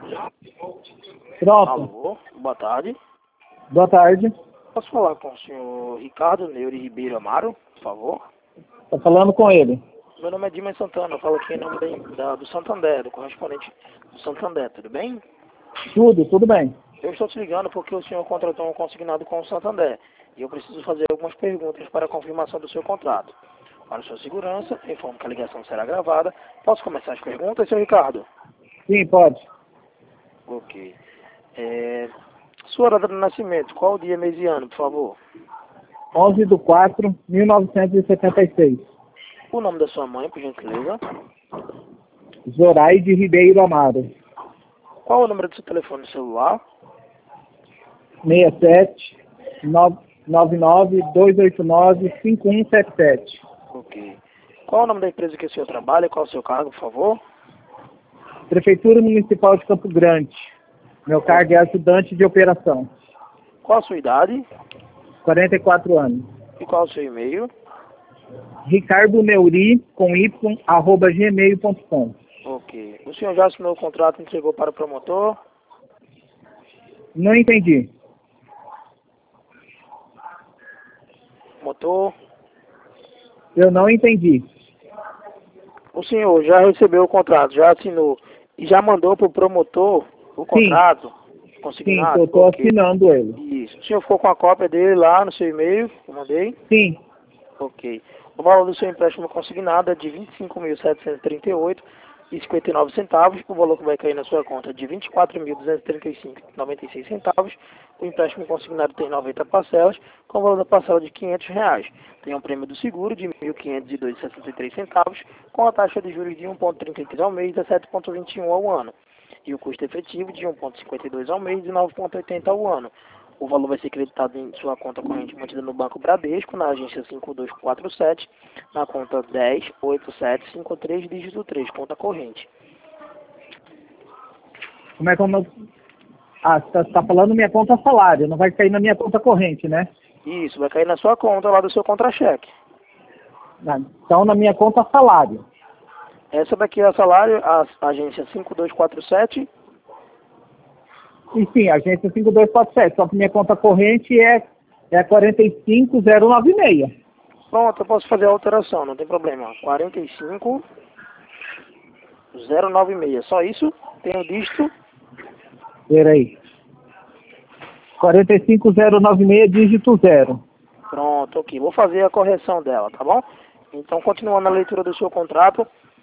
Pronto. Alô, boa tarde. Boa tarde. Posso falar com o senhor Ricardo Neuri Ribeiro Amaro, por favor? Tá falando com ele. Meu nome é Dimas Santana, eu falo aqui em nome do Santander, do correspondente do Santander, tudo bem? Tudo bem. Eu estou te ligando porque o senhor contratou um consignado com o Santander e eu preciso fazer algumas perguntas para a confirmação do seu contrato. Para sua segurança, informo que a ligação será gravada. Posso começar as perguntas, senhor Ricardo? Sim, pode. Ok. Sua data de nascimento, qual o dia, mês e ano, por favor? 11/4/1976. O nome da sua mãe, por gentileza? Zoraide Ribeiro Amaro. Qual o número do seu telefone celular? 67-99289-5177. Ok. Qual o nome da empresa que o senhor trabalha e qual o seu cargo, por favor? Prefeitura Municipal de Campo Grande. Meu cargo é ajudante de operação. Qual a sua idade 44 anos. e qual o seu e-mail? Ricardo Neuri, com y, @gmail.com. Ok. O senhor já assinou o contrato e entregou para o promotor? Não entendi. Motor? Eu não entendi. O senhor já recebeu o contrato, já assinou e já mandou para o promotor o contrato? Sim, Consignado? eu estou Ok. assinando ele. Isso. O senhor ficou com a cópia dele lá no seu e-mail? Eu mandei? Sim, Ok. O valor do seu empréstimo consignado é de R$ 25.738,59. O valor que vai cair na sua conta é de R$ 24.235,96. O empréstimo consignado tem 90 parcelas, com o valor da parcela de R$ 500. Tem um prêmio do seguro de R$ 1.502,63, com a taxa de juros de 1,33 ao mês e 7,21 ao ano. E o custo efetivo de 1,52 ao mês e 9,80 ao ano. O valor vai ser creditado em sua conta corrente mantida no Banco Bradesco, na agência 5247, na conta 108753, dígito 3, conta corrente. como é que eu não... Ah, você está falando minha conta salário, não vai cair na minha conta corrente, né? Isso, vai cair na sua conta lá do seu contra-cheque. Ah, então na minha conta salário. Essa daqui é a salário, a agência 5247. E sim, agência 5247, só que minha conta corrente é 45096. Pronto, eu posso fazer a alteração, não tem problema. 45096, só isso? Tem o dígito? Peraí. 45096, dígito 0. Pronto, ok. Vou fazer a correção dela, tá bom? Então, continuando a leitura do seu contrato,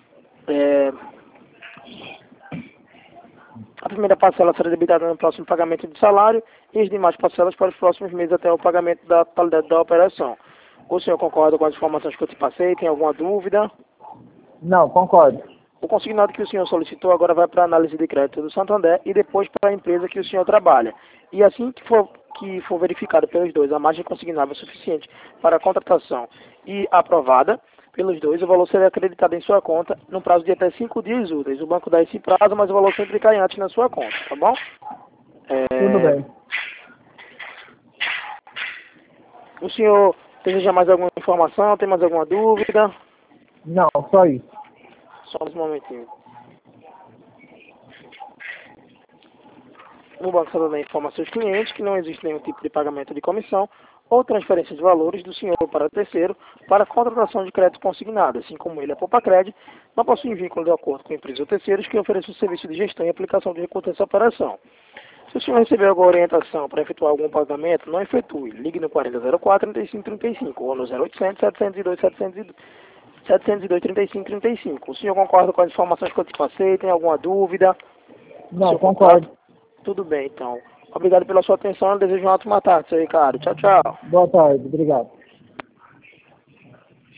a primeira parcela será debitada no próximo pagamento de salário e as demais parcelas para os próximos meses até o pagamento da totalidade da operação. O senhor concorda com as informações que eu te passei? Tem alguma dúvida? Não, concordo. O consignado que o senhor solicitou agora vai para a análise de crédito do Santander e depois para a empresa que o senhor trabalha. E assim que for verificado pelos dois a margem consignável suficiente para a contratação e aprovada pelos dois, o valor será acreditado em sua conta no prazo de até 5 dias úteis. O banco dá esse prazo, mas o valor sempre cai antes na sua conta, tá bom? Tudo bem. O senhor deseja mais alguma informação? Tem mais alguma dúvida? Não, só isso. Só um momentinho. O Banco Santander informa a seus clientes que não existe nenhum tipo de pagamento de comissão ou transferência de valores do senhor para terceiro para a contratação de crédito consignado, assim como ele, a Poupa-Cred, não possui vínculo de acordo com empresas ou terceiros que ofereçam serviço de gestão e aplicação de recursos nessa operação. Se o senhor receber alguma orientação para efetuar algum pagamento, não efetue. Ligue no 4004-3535 ou no 0800-702-3535. O senhor concorda com as informações que eu te passei? Tem alguma dúvida? Não, concordo. Tudo bem, então. Obrigado pela sua atenção. Eu desejo uma ótima tarde, seu Ricardo. Tchau, tchau. Boa tarde, obrigado.